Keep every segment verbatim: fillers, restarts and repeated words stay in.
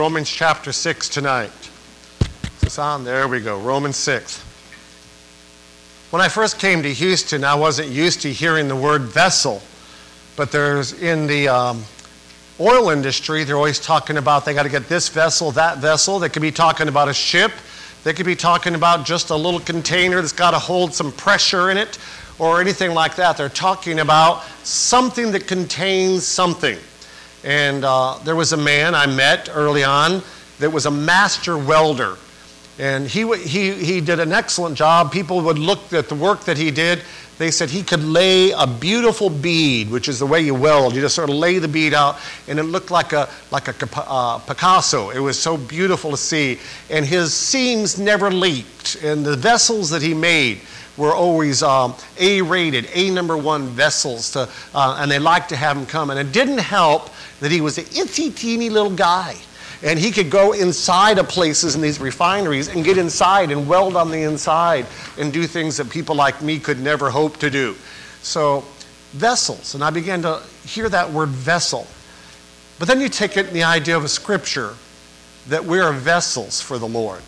Romans chapter six tonight. Is this on? There we go. Romans six. When I first came to Houston, I wasn't used to hearing the word vessel. But there's in the um, oil industry, they're always talking about they got to get this vessel, that vessel. They could be talking about a ship. They could be talking about just a little container that's got to hold some pressure in it or anything like that. They're talking about something that contains something. And uh, there was a man I met early on that was a master welder. And he, he, he did an excellent job. People would look at the work that he did. They said he could lay a beautiful bead, which is the way you weld. You just sort of lay the bead out, and it looked like a, like a uh, Picasso. It was so beautiful to see. And his seams never leaked. And the vessels that he made were always um, A-rated, A number one vessels, to, uh, and they liked to have him come. And it didn't help that he was an itsy teeny little guy. And he could go inside of places in these refineries and get inside and weld on the inside and do things that people like me could never hope to do. So, vessels. And I began to hear that word vessel. But then you take it in the idea of a scripture that we are vessels for the Lord.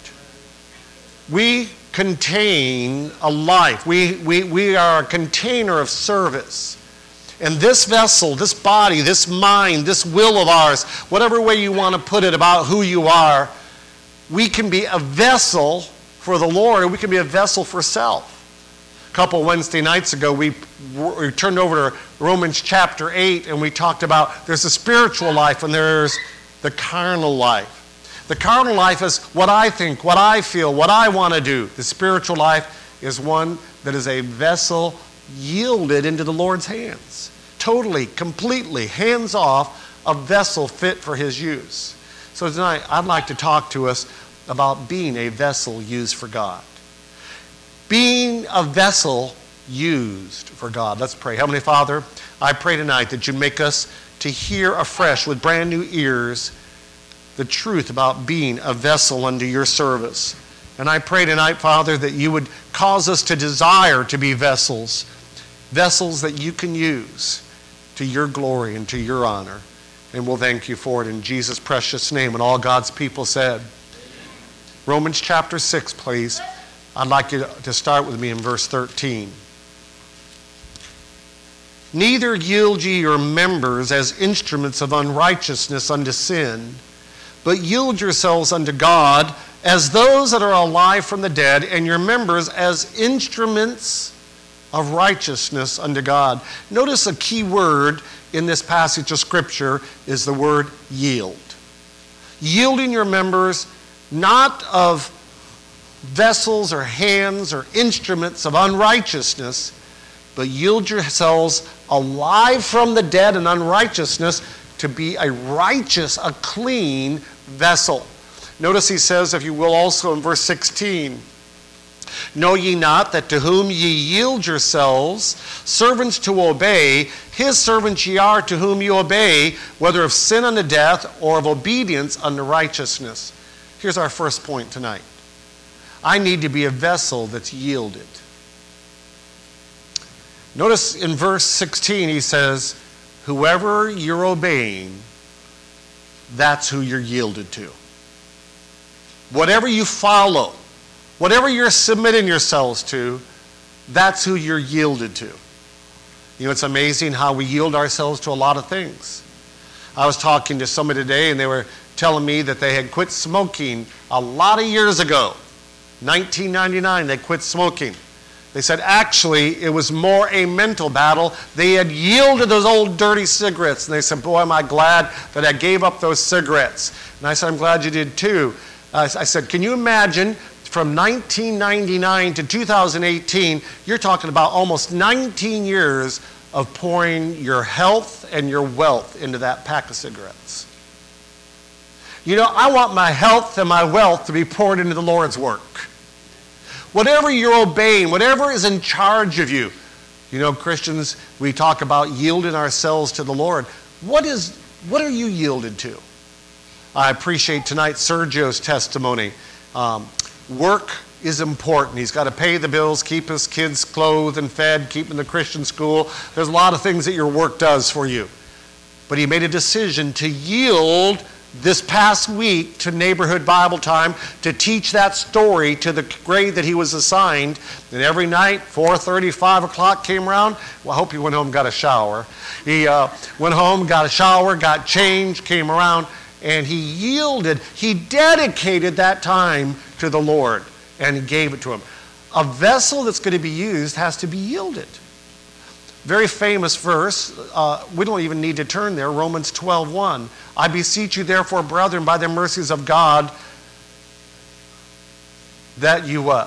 We contain a life. We, we, we are a container of service. And this vessel, this body, this mind, this will of ours, whatever way you want to put it about who you are, we can be a vessel for the Lord, and we can be a vessel for self. A couple Wednesday nights ago, we, we turned over to Romans chapter eight, and we talked about there's a spiritual life and there's the carnal life. The carnal life is what I think, what I feel, what I want to do. The spiritual life is one that is a vessel yielded into the Lord's hands. Totally, completely, hands off, a vessel fit for his use. So tonight, I'd like to talk to us about being a vessel used for God. Being a vessel used for God. Let's pray. Heavenly Father, I pray tonight that you make us to hear afresh with brand new ears the truth about being a vessel unto your service. And I pray tonight, Father, that you would cause us to desire to be vessels, vessels that you can use to your glory and to your honor. And we'll thank you for it in Jesus' precious name. And all God's people said. Romans chapter six, please. I'd like you to start with me in verse thirteen. Neither yield ye your members as instruments of unrighteousness unto sin, but yield yourselves unto God as those that are alive from the dead, and your members as instruments of righteousness unto God. Notice a key word in this passage of Scripture is the word yield. Yielding your members not of vessels or hands or instruments of unrighteousness, but yield yourselves alive from the dead and unrighteousness to be a righteous, a clean vessel. Notice he says, if you will, also in verse sixteen, know ye not that to whom ye yield yourselves, servants to obey, his servants ye are to whom ye obey, whether of sin unto death or of obedience unto righteousness. Here's our first point tonight. I need to be a vessel that's yielded. Notice in verse sixteen he says, whoever you're obeying, that's who you're yielded to. Whatever you follow, whatever you're submitting yourselves to, that's who you're yielded to. You know, it's amazing how we yield ourselves to a lot of things. I was talking to somebody today, and they were telling me that they had quit smoking a lot of years ago. nineteen ninety-nine, they quit smoking. They said, actually, it was more a mental battle. They had yielded those old dirty cigarettes. And they said, boy, am I glad that I gave up those cigarettes. And I said, I'm glad you did too. Uh, I said, can you imagine from nineteen ninety-nine to two thousand eighteen, you're talking about almost nineteen years of pouring your health and your wealth into that pack of cigarettes. You know, I want my health and my wealth to be poured into the Lord's work. Whatever you're obeying, whatever is in charge of you. You know, Christians, we talk about yielding ourselves to the Lord. What is, what are you yielded to? I appreciate tonight Sergio's testimony. Um, work is important. He's got to pay the bills, keep his kids clothed and fed, keep them in the Christian school. There's a lot of things that your work does for you. But he made a decision to yield this past week to Neighborhood Bible Time to teach that story to the grade that he was assigned. And every night, four thirty, five o'clock came around. Well, I hope he went home and got a shower. He uh, went home, got a shower, got changed, came around, and he yielded. He dedicated that time to the Lord, and he gave it to him. A vessel that's going to be used has to be yielded. Very famous verse. Uh, we don't even need to turn there. Romans twelve one. I beseech you, therefore, brethren, by the mercies of God, that you what?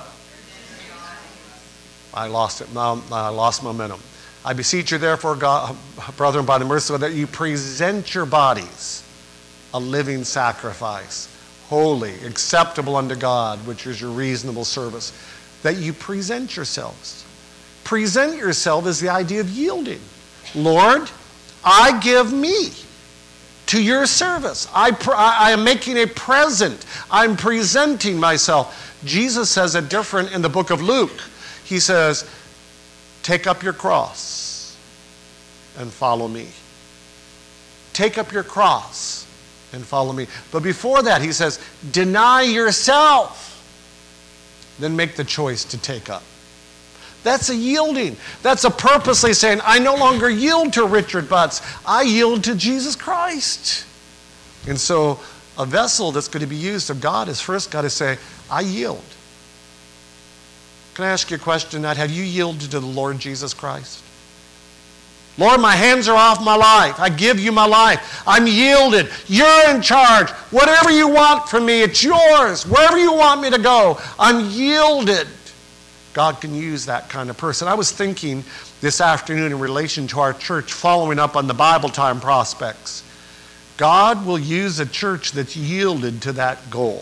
I lost it. I lost momentum. I beseech you, therefore, God, brethren, by the mercies of God, that you present your bodies a living sacrifice, holy, acceptable unto God, which is your reasonable service. That you present yourselves. Present yourself is the idea of yielding. Lord, I give me to your service. I, pr- I am making a present. I'm presenting myself. Jesus says it different in the book of Luke. He says, take up your cross and follow me. Take up your cross and follow me. But before that, he says, deny yourself. Then make the choice to take up. That's a yielding. That's a purposely saying, I no longer yield to Richard Butts. I yield to Jesus Christ. And so a vessel that's going to be used of God has first got to say, I yield. Can I ask you a question? That have you yielded to the Lord Jesus Christ? Lord, my hands are off my life. I give you my life. I'm yielded. You're in charge. Whatever you want from me, it's yours. Wherever you want me to go, I'm yielded. God can use that kind of person. I was thinking this afternoon in relation to our church, following up on the Bible Time prospects. God will use a church that's yielded to that goal.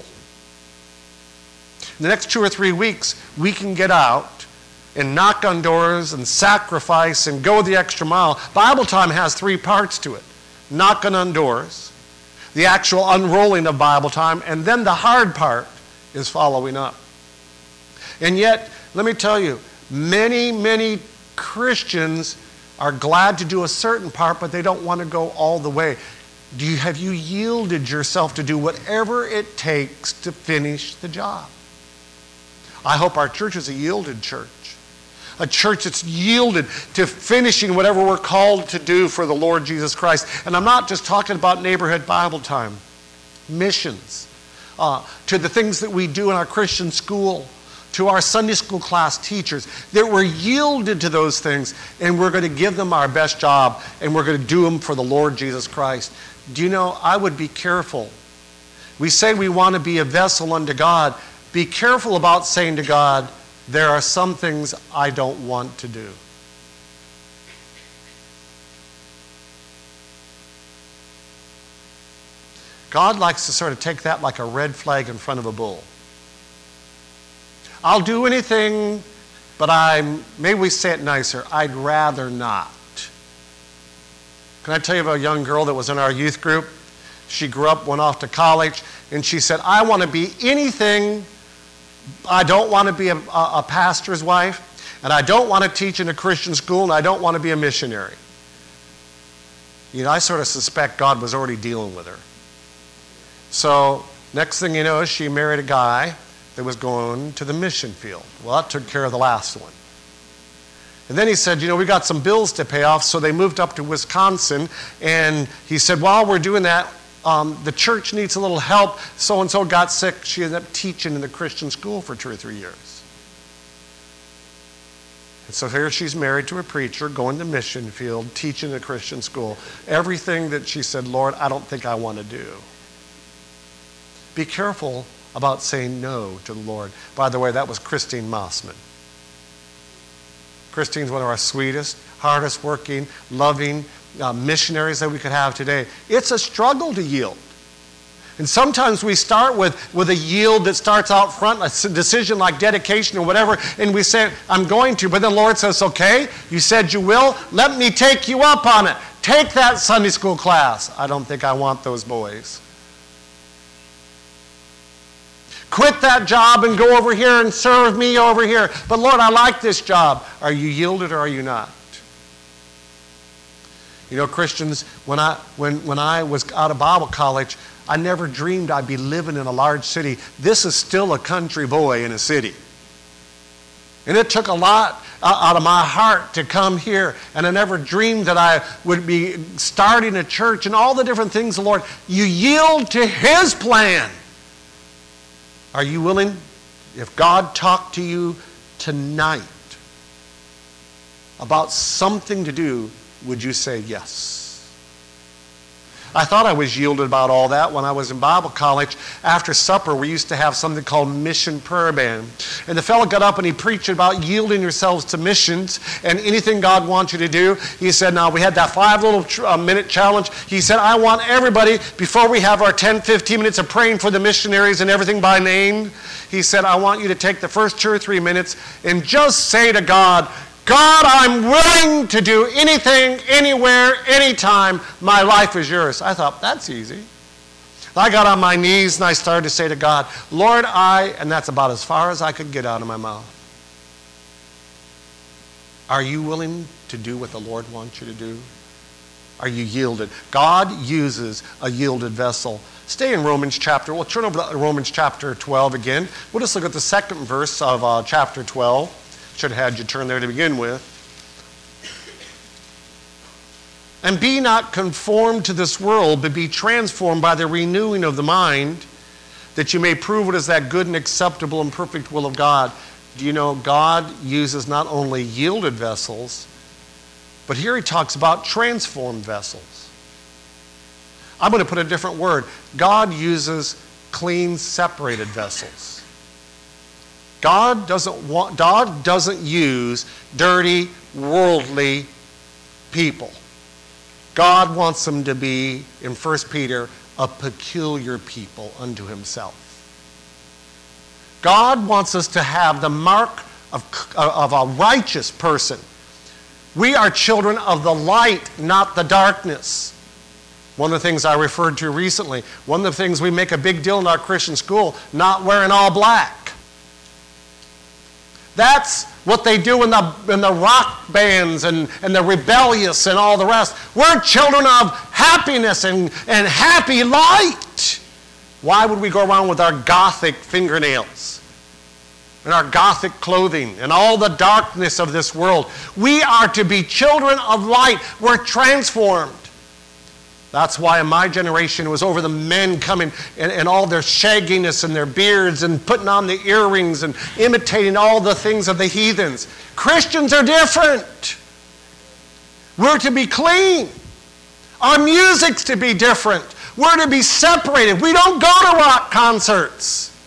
In the next two or three weeks, we can get out and knock on doors and sacrifice and go the extra mile. Bible Time has three parts to it. Knocking on doors, the actual unrolling of Bible Time, and then the hard part is following up. And yet, let me tell you, many, many Christians are glad to do a certain part, but they don't want to go all the way. Do you, have you yielded yourself to do whatever it takes to finish the job? I hope our church is a yielded church. A church that's yielded to finishing whatever we're called to do for the Lord Jesus Christ. And I'm not just talking about Neighborhood Bible Time. Missions. Uh, to the things that we do in our Christian school. To our Sunday school class teachers. That we're yielded to those things. And we're going to give them our best job. And we're going to do them for the Lord Jesus Christ. Do you know, I would be careful. We say we want to be a vessel unto God. Be careful about saying to God, there are some things I don't want to do. God likes to sort of take that like a red flag in front of a bull. I'll do anything, but I'm, maybe we say it nicer, I'd rather not. Can I tell you about a young girl that was in our youth group? She grew up, went off to college, and she said, I want to be anything. I don't want to be a, a, a pastor's wife, and I don't want to teach in a Christian school, and I don't want to be a missionary. You know, I sort of suspect God was already dealing with her. So, next thing you know, she married a guy that was going to the mission field. Well, that took care of the last one. And then he said, you know, we got some bills to pay off, so they moved up to Wisconsin, and he said, while we're doing that, Um, the church needs a little help. So-and-so got sick. She ended up teaching in the Christian school for two or three years. And so here she's married to a preacher, going to mission field, teaching in a Christian school. Everything that she said, Lord, I don't think I want to do. Be careful about saying no to the Lord. By the way, that was Christine Mossman. Christine's one of our sweetest, hardest working, loving Uh, missionaries that we could have today. It's a struggle to yield. And sometimes we start with, with a yield that starts out front, a decision like dedication or whatever, and we say, I'm going to, but the Lord says, okay, you said you will, let me take you up on it. Take that Sunday school class. I don't think I want those boys. Quit that job and go over here and serve me over here. But Lord, I like this job. Are you yielded or are you not? You know, Christians, when I, when, when I was out of Bible college, I never dreamed I'd be living in a large city. This is still a country boy in a city. And it took a lot out of my heart to come here. And I never dreamed that I would be starting a church and all the different things, the Lord. You yield to His plan. Are you willing? If God talked to you tonight about something to do, would you say yes? I thought I was yielded about all that when I was in Bible college. After supper, we used to have something called Mission Prayer Band. And the fellow got up and he preached about yielding yourselves to missions and anything God wants you to do. He said, now we had that five little uh, minute challenge. He said, I want everybody, before we have our ten, fifteen minutes of praying for the missionaries and everything by name, he said, I want you to take the first two or three minutes and just say to God, God, I'm willing to do anything, anywhere, anytime. My life is yours. I thought, that's easy. I got on my knees and I started to say to God, Lord, I, and that's about as far as I could get out of my mouth. Are you willing to do what the Lord wants you to do? Are you yielded? God uses a yielded vessel. Stay in Romans chapter, we'll turn over to Romans chapter twelve again. We'll just look at the second verse of uh, chapter twelve. Should have had you turn there to begin with. And be not conformed to this world, but be transformed by the renewing of the mind, that you may prove what is that good and acceptable and perfect will of God. Do you know God uses not only yielded vessels, but here he talks about transformed vessels. I'm going to put a different word. God uses clean, separated vessels. God doesn't want, God doesn't use dirty, worldly people. God wants them to be, in First Peter, a peculiar people unto himself. God wants us to have the mark of, of a righteous person. We are children of the light, not the darkness. One of the things I referred to recently, one of the things we make a big deal in our Christian school, not wearing all black. That's what they do in the, in the rock bands and, and the rebellious and all the rest. We're children of happiness and, and happy light. Why would we go around with our gothic fingernails and our gothic clothing and all the darkness of this world? We are to be children of light. We're transformed. That's why in my generation it was over the men coming and, and all their shagginess and their beards and putting on the earrings and imitating all the things of the heathens. Christians are different. We're to be clean. Our music's to be different. We're to be separated. We don't go to rock concerts.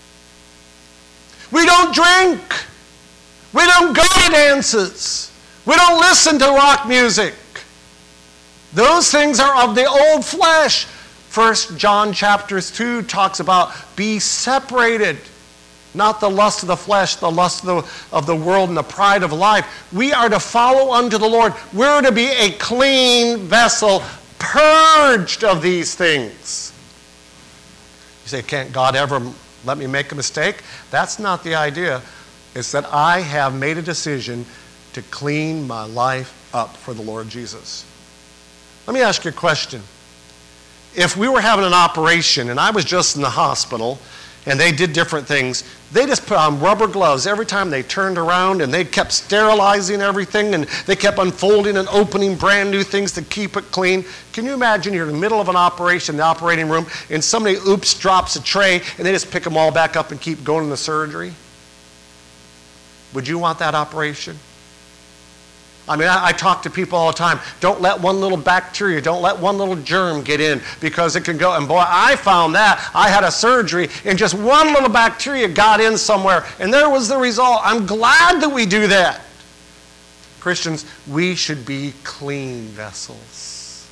We don't drink. We don't go to dances. We don't listen to rock music. Those things are of the old flesh. First John chapter two talks about be separated. Not the lust of the flesh, the lust of the, of the world and the pride of life. We are to follow unto the Lord. We're to be a clean vessel, purged of these things. You say, can't God ever let me make a mistake? That's not the idea. It's that I have made a decision to clean my life up for the Lord Jesus. Let me ask you a question. If we were having an operation and I was just in the hospital and they did different things, they just put on rubber gloves every time they turned around and they kept sterilizing everything and they kept unfolding and opening brand new things to keep it clean. Can you imagine you're in the middle of an operation in the operating room and somebody, oops, drops a tray and they just pick them all back up and keep going to the surgery? Would you want that operation? I mean, I, I talk to people all the time. Don't let one little bacteria, don't let one little germ get in because it can go. And boy, I found that. I had a surgery and just one little bacteria got in somewhere and there was the result. I'm glad that we do that. Christians, we should be clean vessels.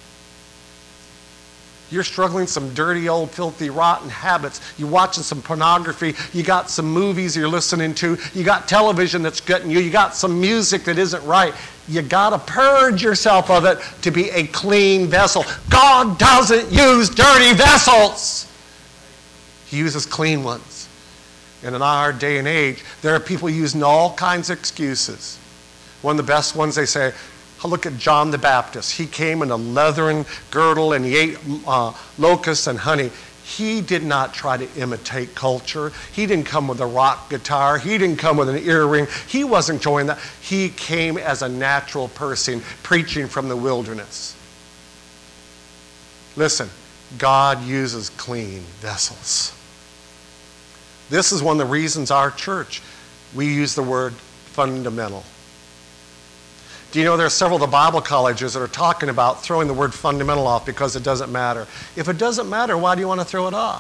You're struggling with some dirty, old, filthy, rotten habits. You're watching some pornography. You got some movies you're listening to. You got television that's getting you. You got some music that isn't right. You got to purge yourself of it to be a clean vessel. God doesn't use dirty vessels. He uses clean ones. And in our day and age, there are people using all kinds of excuses. One of the best ones, they say, Look at John the Baptist. He came in a leathern girdle and he ate uh, locusts and honey. He did not try to imitate culture. He didn't come with a rock guitar. He didn't come with an earring. He wasn't showing that. He came as a natural person preaching from the wilderness. Listen, God uses clean vessels. This is one of the reasons our church, we use the word fundamental. Do you know there are several of the Bible colleges that are talking about throwing the word fundamental off because it doesn't matter? If it doesn't matter, why do you want to throw it off?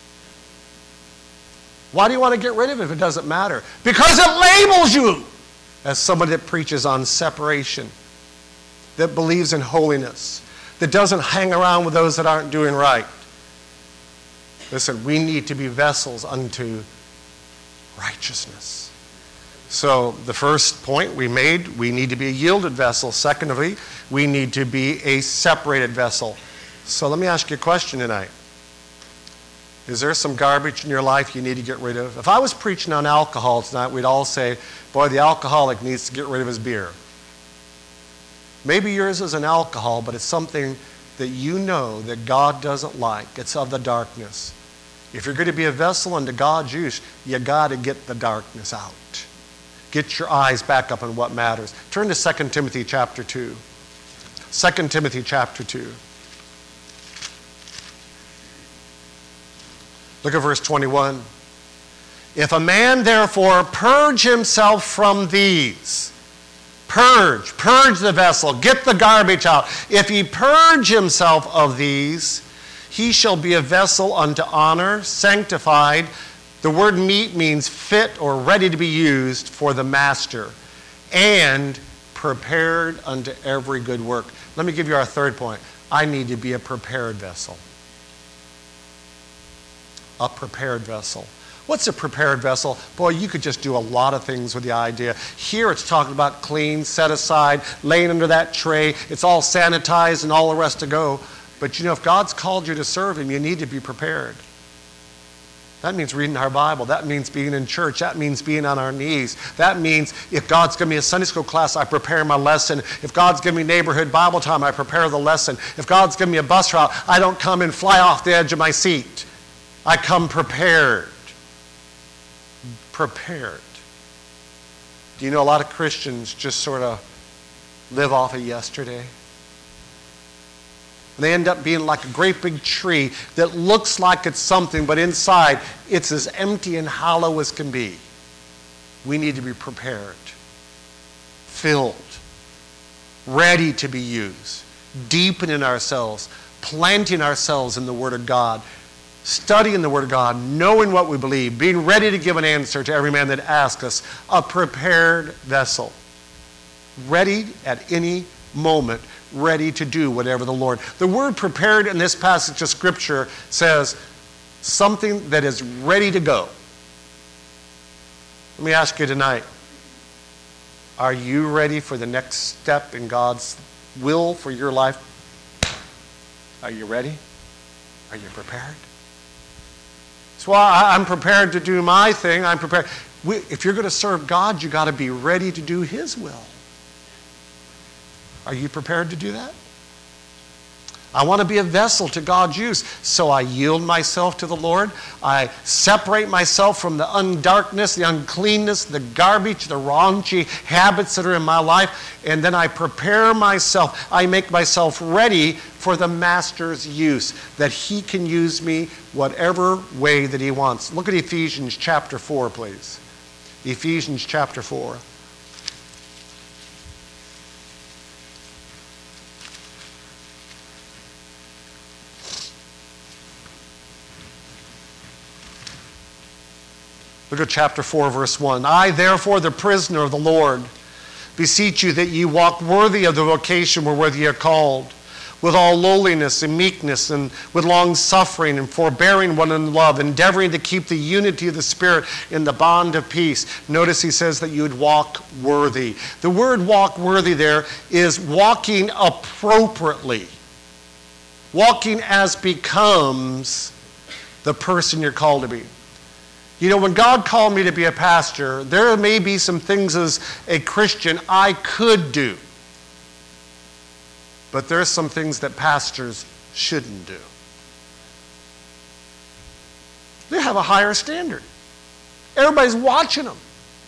Why do you want to get rid of it if it doesn't matter? Because it labels you as somebody that preaches on separation, that believes in holiness, that doesn't hang around with those that aren't doing right. Listen, we need to be vessels unto righteousness. So the first point we made, we need to be a yielded vessel. Secondly, we need to be a separated vessel. So let me ask you a question tonight. Is there some garbage in your life you need to get rid of? If I was preaching on alcohol tonight, we'd all say, boy, the alcoholic needs to get rid of his beer. Maybe yours isn't alcohol, but it's something that you know that God doesn't like. It's of the darkness. If you're going to be a vessel unto God's use, you got to get the darkness out. Get your eyes back up on what matters. Turn to Second Timothy chapter two. Second Timothy chapter two. Look at verse twenty-one. If a man therefore purge himself from these, purge, purge the vessel, get the garbage out. If he purge himself of these, he shall be a vessel unto honor, sanctified. The word meet means fit or ready to be used for the master, and prepared unto every good work. Let me give you our third point. I need to be a prepared vessel. A prepared vessel. What's a prepared vessel? Boy, you could just do a lot of things with the idea. Here it's talking about clean, set aside, laying under that tray. It's all sanitized and all the rest to go. But you know, if God's called you to serve Him, you need to be prepared. That means reading our Bible. That means being in church. That means being on our knees. That means if God's given me a Sunday school class, I prepare my lesson. If God's given me neighborhood Bible time, I prepare the lesson. If God's given me a bus route, I don't come and fly off the edge of my seat. I come prepared. Prepared. Do you know a lot of Christians just sort of live off of yesterday? They end up being like a great big tree that looks like it's something, but inside it's as empty and hollow as can be. We need to be prepared, filled, ready to be used, deepening ourselves, planting ourselves in the Word of God, studying the Word of God, knowing what we believe, being ready to give an answer to every man that asks us, a prepared vessel, ready at any moment, ready to do whatever the Lord. The word prepared in this passage of Scripture says something that is ready to go. Let me ask you tonight, are you ready for the next step in God's will for your life? Are you ready? Are you prepared? So I'm prepared to do my thing. I'm prepared. If you're going to serve God, you got to be ready to do His will. Are you prepared to do that? I want to be a vessel to God's use, so I yield myself to the Lord. I separate myself from the undarkness, the uncleanness, the garbage, the raunchy habits that are in my life, and then I prepare myself. I make myself ready for the Master's use, that He can use me whatever way that He wants. Look at Ephesians chapter four, please. Ephesians chapter four. Look at chapter four, verse one. I, therefore, the prisoner of the Lord, beseech you that ye walk worthy of the vocation wherewith ye are called, with all lowliness and meekness, and with long suffering, and forbearing one in love, endeavoring to keep the unity of the Spirit in the bond of peace. Notice he says that you would walk worthy. The word walk worthy there is walking appropriately. Walking as becomes the person you're called to be. You know, when God called me to be a pastor, there may be some things as a Christian I could do. But there's some things that pastors shouldn't do. They have a higher standard. Everybody's watching them.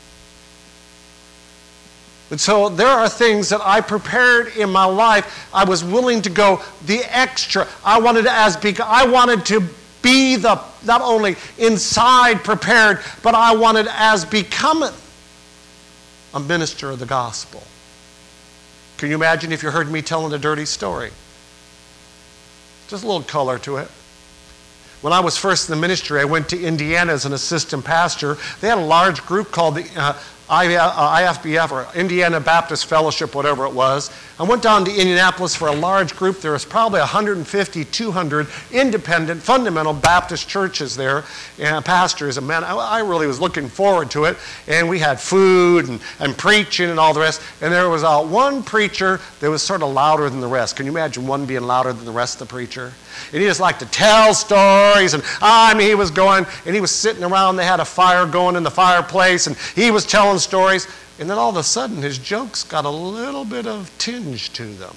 And so there are things that I prepared in my life. I was willing to go the extra. I wanted to as be, I wanted to be the not only inside prepared, but I wanted as becometh a minister of the gospel. Can you imagine if you heard me telling a dirty story? Just a little color to it. When I was first in the ministry, I went to Indiana as an assistant pastor. They had a large group called the uh, I F B F, or Indiana Baptist Fellowship, whatever it was. I went down to Indianapolis for a large group. There was probably one hundred fifty, two hundred independent, fundamental Baptist churches there, and pastors. And man, I really was looking forward to it. And we had food and, and preaching and all the rest. And there was uh, one preacher that was sort of louder than the rest. Can you imagine one being louder than the rest of the preacher? And he just liked to tell stories, and I mean, he was going, and he was sitting around, they had a fire going in the fireplace, and he was telling stories, and then all of a sudden his jokes got a little bit of tinge to them.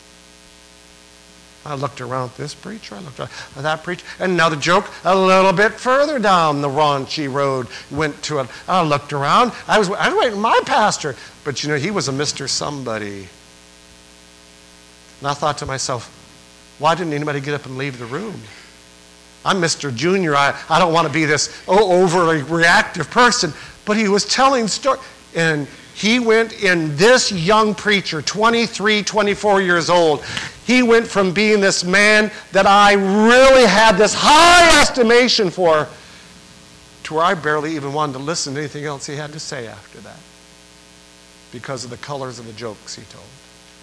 I looked around at this preacher, I looked around at that preacher, and another joke a little bit further down the raunchy road went to it. I looked around, I was, I was waiting for my pastor, but you know, he was a Mister Somebody. And I thought to myself, why didn't anybody get up and leave the room? I'm Mister Junior. I, I don't want to be this oh, overly reactive person. But he was telling stories. And he went in, this young preacher, twenty-three, twenty-four years old, he went from being this man that I really had this high estimation for to where I barely even wanted to listen to anything else he had to say after that because of the colors of the jokes he told.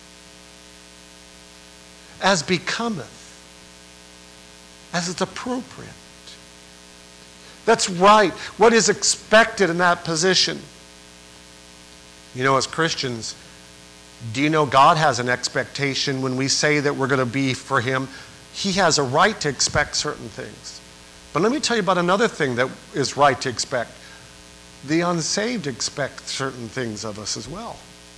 As becometh, as it's appropriate. That's right. What is expected in that position? You know, as Christians, do you know God has an expectation when we say that we're going to be for Him? He has a right to expect certain things. But let me tell you about another thing that is right to expect. The unsaved expect certain things of us as well.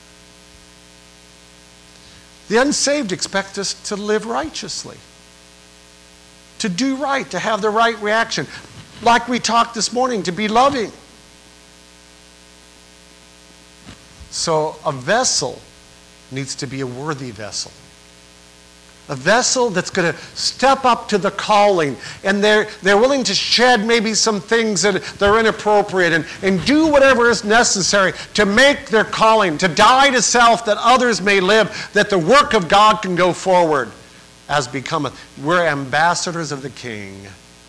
The unsaved expect us to live righteously, to do right, to have the right reaction. Like we talked this morning, to be loving. So a vessel needs to be a worthy vessel. A vessel that's going to step up to the calling, and they're, they're willing to shed maybe some things that, that are inappropriate and, and do whatever is necessary to make their calling, to die to self that others may live, that the work of God can go forward as becometh. We're ambassadors of the King.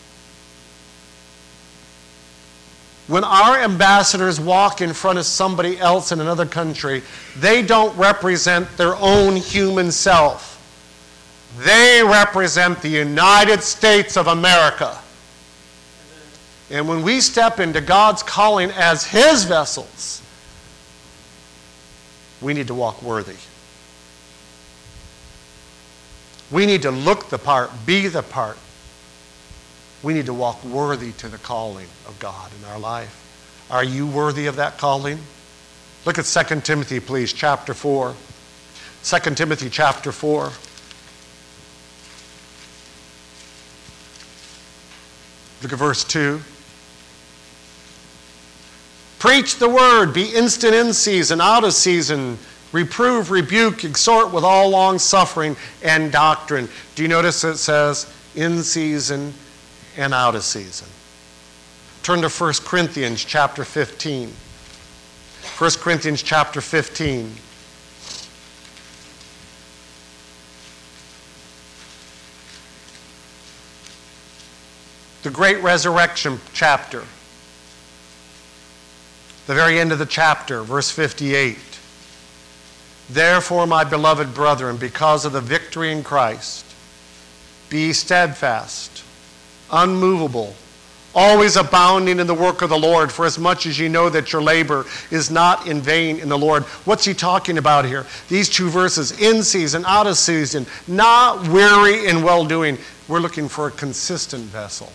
When our ambassadors walk in front of somebody else in another country, they don't represent their own human self. They represent the United States of America. And when we step into God's calling as His vessels, we need to walk worthy. We need to look the part, be the part. We need to walk worthy to the calling of God in our life. Are you worthy of that calling? Look at Second Timothy, please, chapter four. Second Timothy chapter four. Look at verse two. Preach the word, be instant in season, out of season, reprove, rebuke, exhort with all long suffering and doctrine. Do you notice it says in season and out of season? Turn to First Corinthians chapter fifteen. First Corinthians chapter fifteen. The great resurrection chapter. The very end of the chapter, verse fifty-eight. Therefore, my beloved brethren, because of the victory in Christ, be steadfast, unmovable, always abounding in the work of the Lord, for as much as you know that your labor is not in vain in the Lord. What's he talking about here? These two verses, in season, out of season, not weary in well-doing. We're looking for a consistent vessel.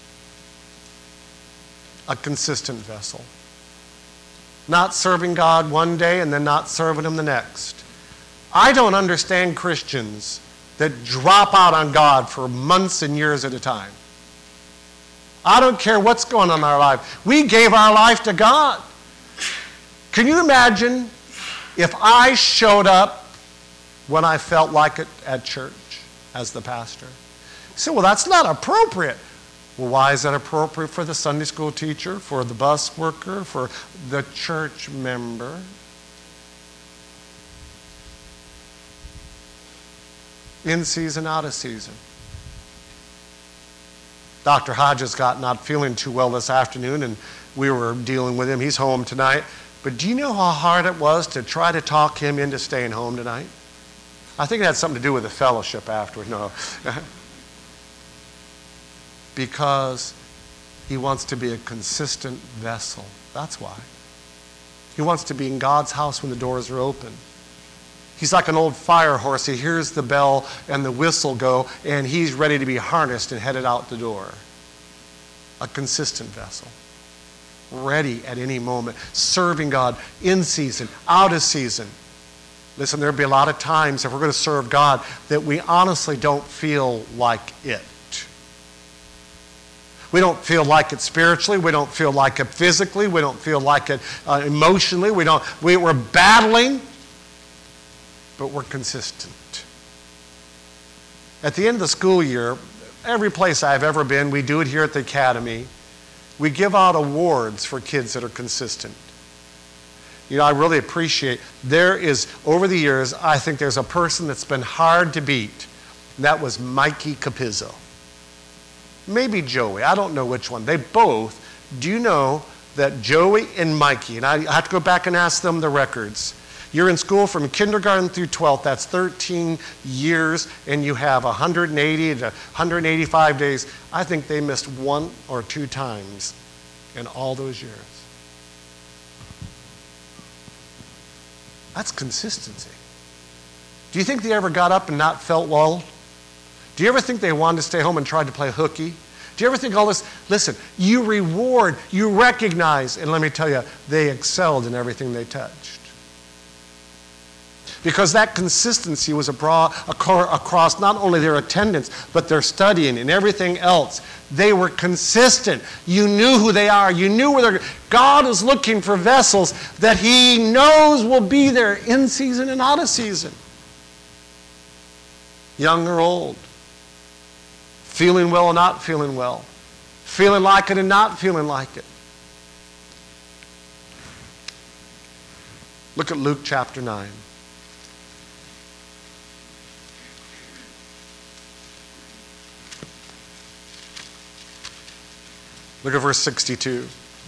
A consistent vessel. Not serving God one day and then not serving Him the next. I don't understand Christians that drop out on God for months and years at a time. I don't care what's going on in our life. We gave our life to God. Can you imagine if I showed up when I felt like it at church as the pastor? You say, well, that's not appropriate. Well, why is that appropriate for the Sunday school teacher, for the bus worker, for the church member? In season, out of season. Doctor Hodges got not feeling too well this afternoon, and we were dealing with him. He's home tonight. But do you know how hard it was to try to talk him into staying home tonight? I think it had something to do with the fellowship afterward. No. Because he wants to be a consistent vessel. That's why. He wants to be in God's house when the doors are open. He's like an old fire horse. He hears the bell and the whistle go, and he's ready to be harnessed and headed out the door. A consistent vessel. Ready at any moment. Serving God in season, out of season. Listen, there'll be a lot of times if we're going to serve God that we honestly don't feel like it. We don't feel like it spiritually. We don't feel like it physically. We don't feel like it uh, emotionally. We don't, we, we're battling. But we're consistent. At the end of the school year, every place I've ever been, we do it here at the Academy, we give out awards for kids that are consistent. You know, I really appreciate, there is, over the years, I think there's a person that's been hard to beat, and that was Mikey Capizzo. Maybe Joey, I don't know which one. They both, do you know that Joey and Mikey, and I have to go back and ask them the records, you're in school from kindergarten through twelfth, that's thirteen years, and you have one hundred eighty to one hundred eighty-five days. I think they missed one or two times in all those years. That's consistency. Do you think they ever got up and not felt well? Do you ever think they wanted to stay home and tried to play hooky? Do you ever think all this? Listen, you reward, you recognize, and let me tell you, they excelled in everything they touched. Because that consistency was abroad, across not only their attendance, but their studying and everything else. They were consistent. You knew who they are. You knew where they're. God is looking for vessels that He knows will be there in season and out of season. Young or old. Feeling well or not feeling well. Feeling like it and not feeling like it. Look at Luke chapter nine. Look at verse sixty-two.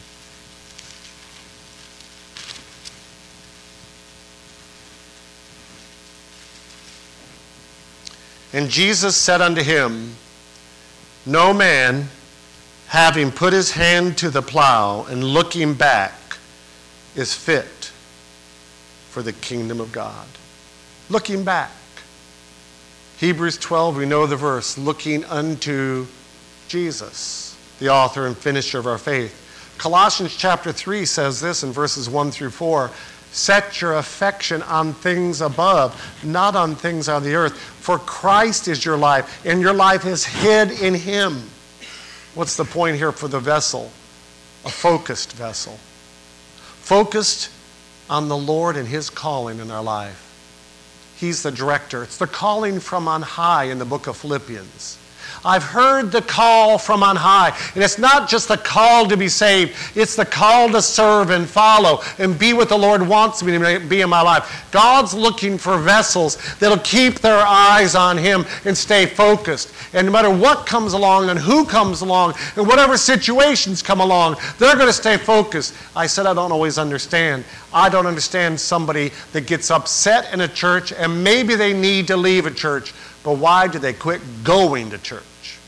And Jesus said unto him, no man, having put his hand to the plow and looking back, is fit for the kingdom of God. Looking back. Hebrews twelve, we know the verse, looking unto Jesus, the author and finisher of our faith. Colossians chapter three says this in verses one through four, set your affection on things above, not on things on the earth. For Christ is your life, and your life is hid in Him. What's the point here for the vessel? A focused vessel. Focused on the Lord and His calling in our life. He's the director. It's the calling from on high in the book of Philippians. I've heard the call from on high. And it's not just the call to be saved. It's the call to serve and follow and be what the Lord wants me to be in my life. God's looking for vessels that'll keep their eyes on Him and stay focused. And no matter what comes along and who comes along and whatever situations come along, they're going to stay focused. I said I don't always understand. I don't understand somebody that gets upset in a church and maybe they need to leave a church. But why do they quit going to church?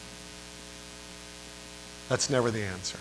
That's never the answer.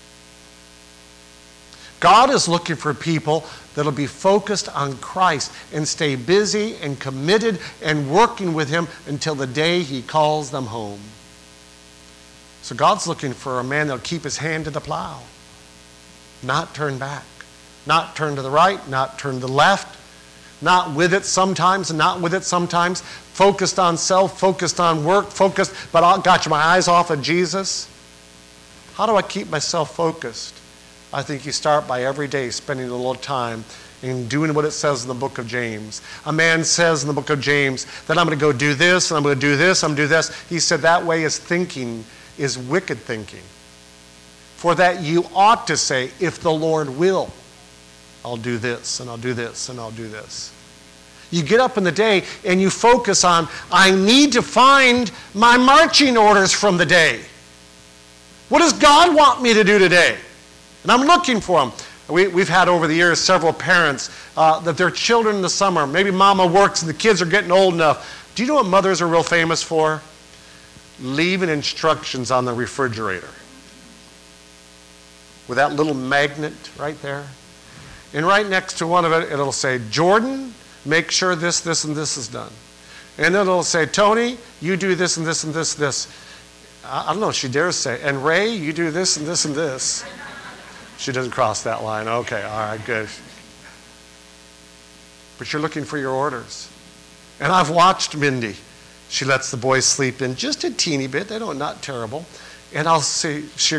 God is looking for people that'll be focused on Christ and stay busy and committed and working with Him until the day He calls them home. So God's looking for a man that'll keep his hand to the plow, not turn back, not turn to the right, not turn to the left, Not with it sometimes and not with it sometimes. Focused on self, focused on work, focused, but I got my eyes off of Jesus. How do I keep myself focused? I think you start by every day spending a little time in doing what it says in the book of James. A man says in the book of James that I'm going to go do this, and I'm going to do this, I'm going to do this. He said that way is thinking is wicked thinking. For that you ought to say, if the Lord will, I'll do this, and I'll do this, and I'll do this. You get up in the day and you focus on, I need to find my marching orders from the day. What does God want me to do today? And I'm looking for them. We, we've had over the years several parents uh, that their children in the summer, maybe mama works and the kids are getting old enough. Do you know what mothers are real famous for? Leaving instructions on the refrigerator. With that little magnet right there. And right next to one of it, it'll say, Jordan, make sure this, this, and this is done. And then it'll say, Tony, you do this and this and this, this. I don't know if she dares say, and Ray, you do this and this and this. She doesn't cross that line. Okay, all right, good. But you're looking for your orders. And I've watched Mindy. She lets the boys sleep in just a teeny bit. They don't, not terrible. And I'll say, you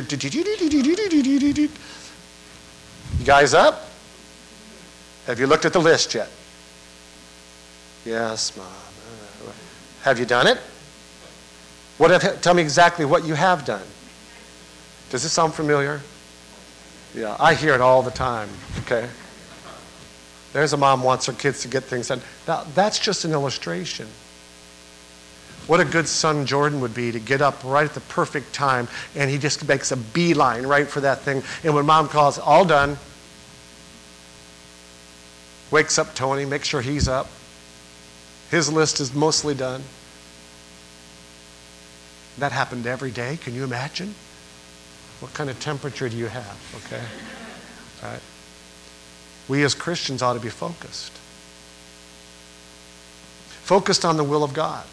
guys up? Have you looked at the list yet? Yes, Mom. Have you done it? What have, tell me exactly what you have done. Does this sound familiar? Yeah, I hear it all the time, okay? There's a mom wants her kids to get things done. Now, that's just an illustration. What a good son Jordan would be to get up right at the perfect time, and he just makes a beeline right for that thing. And when mom calls, all done. Wakes up Tony, makes sure he's up. His list is mostly done. That happened every day. Can you imagine? What kind of temperature do you have? Okay. All right. We as Christians ought to be focused. Focused on the will of God.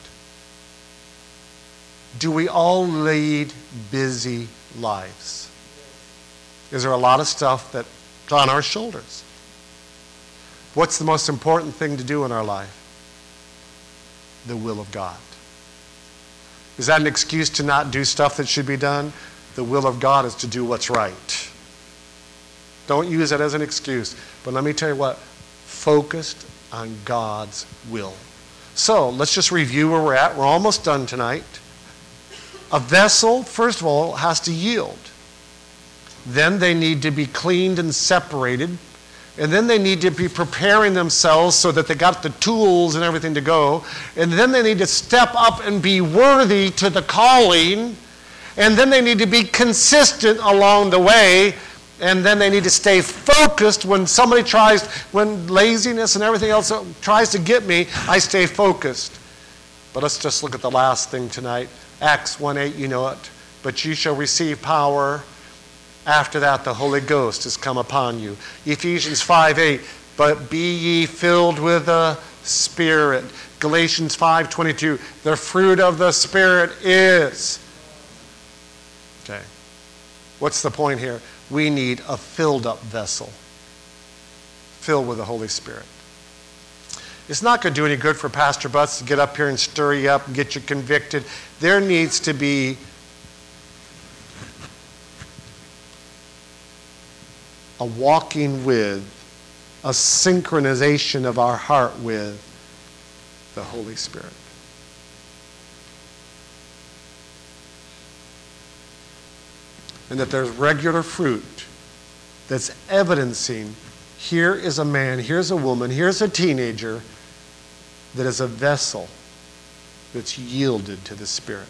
Do we all lead busy lives? Is there a lot of stuff that's on our shoulders? What's the most important thing to do in our life? The will of God. Is that an excuse to not do stuff that should be done? The will of God is to do what's right. Don't use it as an excuse. But let me tell you what, focused on God's will. So let's just review where we're at. We're almost done tonight. A vessel, first of all, has to yield. Then they need to be cleaned and separated. And then they need to be preparing themselves so that they got the tools and everything to go. And then they need to step up and be worthy to the calling. And then they need to be consistent along the way. And then they need to stay focused. When somebody tries, when laziness and everything else tries to get me, I stay focused. But let's just look at the last thing tonight. Acts one eight, you know it. But you shall receive power. After that, the Holy Ghost has come upon you. Ephesians five eight, but be ye filled with the Spirit. Galatians five twenty-two, the fruit of the Spirit is. Okay. What's the point here? We need a filled up vessel. Filled with the Holy Spirit. It's not going to do any good for Pastor Butts to get up here and stir you up and get you convicted. There needs to be a walking with, a synchronization of our heart with the Holy Spirit. And that there's regular fruit that's evidencing, here is a man, here's a woman, here's a teenager that is a vessel that's yielded to the Spirit.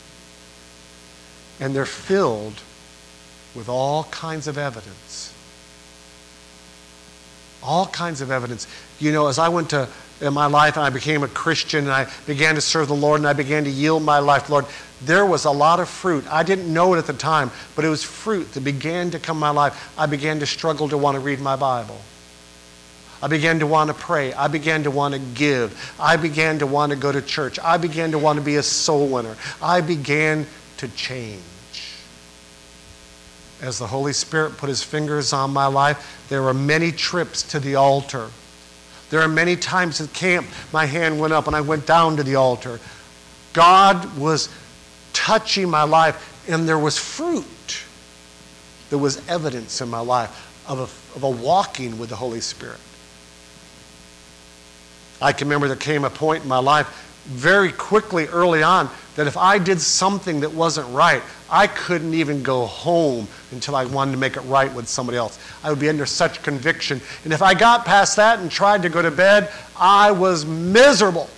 And they're filled with all kinds of evidence. All kinds of evidence. You know, as I went to, in my life, and I became a Christian, and I began to serve the Lord, and I began to yield my life to the Lord, there was a lot of fruit. I didn't know it at the time, but it was fruit that began to come in my life. I began to struggle to want to read my Bible. I began to want to pray. I began to want to give. I began to want to go to church. I began to want to be a soul winner. I began to change. As the Holy Spirit put his fingers on my life, there were many trips to the altar. There are many times at camp, my hand went up and I went down to the altar. God was touching my life, and there was fruit. There was evidence in my life of a, of a walking with the Holy Spirit. I can remember there came a point in my life very quickly early on that if I did something that wasn't right, I couldn't even go home until I wanted to make it right with somebody else. I would be under such conviction. And if I got past that and tried to go to bed, I was miserable.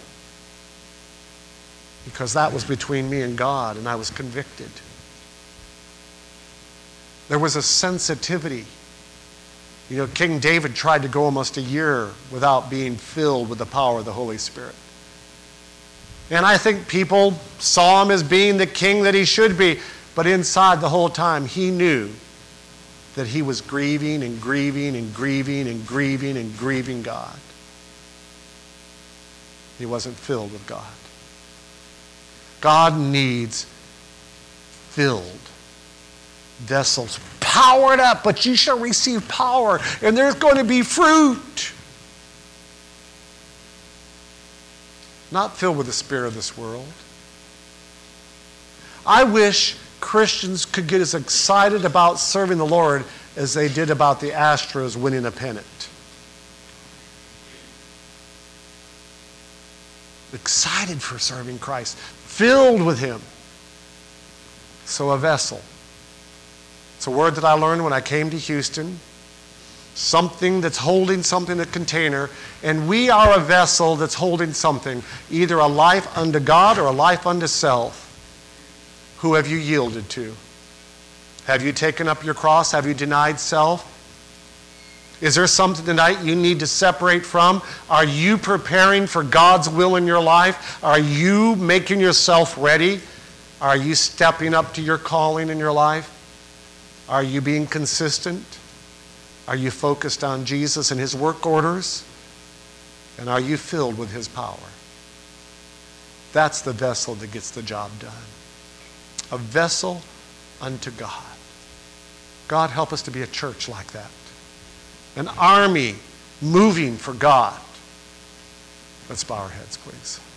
Because that was between me and God, and I was convicted. There was a sensitivity. You know, King David tried to go almost a year without being filled with the power of the Holy Spirit. And I think people saw him as being the king that he should be, but inside the whole time he knew that he was grieving and grieving and grieving and grieving and grieving God. He wasn't filled with God. God needs filled vessels, powered up, but you shall receive power, and there's going to be fruit. Not filled with the spirit of this world. I wish Christians could get as excited about serving the Lord as they did about the Astros winning a pennant. Excited for serving Christ, filled with Him. So a vessel. It's a word that I learned when I came to Houston. Something that's holding something, a container, and we are a vessel that's holding something, either a life unto God or a life unto self. Who have you yielded to? Have you taken up your cross? Have you denied self? Is there something tonight you need to separate from? Are you preparing for God's will in your life? Are you making yourself ready? Are you stepping up to your calling in your life? Are you being consistent? Are you focused on Jesus and His work orders? And are you filled with His power? That's the vessel that gets the job done. A vessel unto God. God, help us to be a church like that. An army moving for God. Let's bow our heads, please.